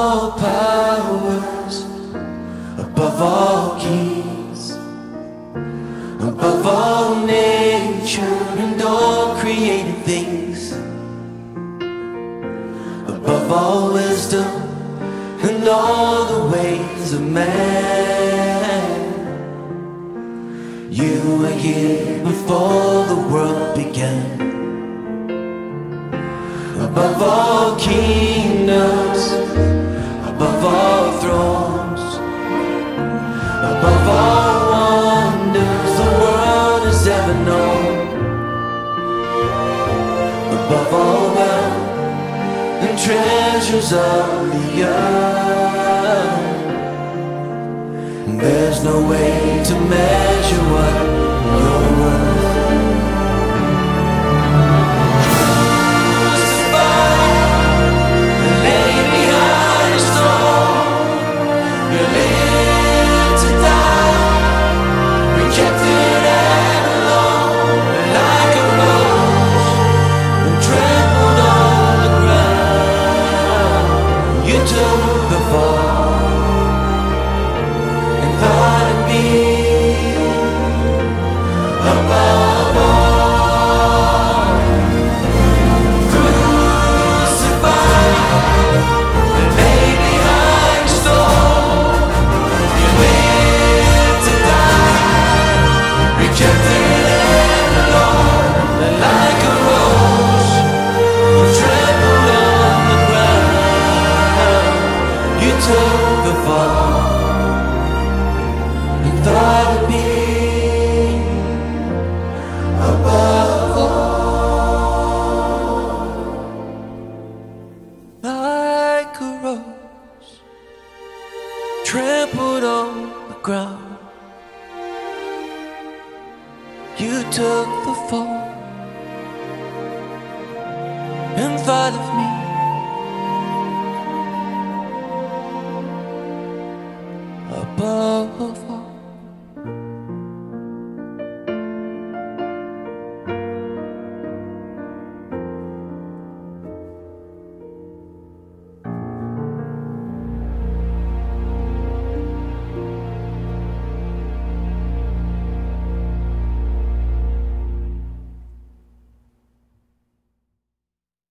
all powers, above all kings, above all nature and all created things, above all wisdom and all the ways of man. You were here before the world began. Above all kingdoms, above all thrones, above all wonders the world has ever known, above all wealth and treasures of the earth. There's no way to measure what you're worth. Like a rose trampled on the ground, you took the fall and thought of me.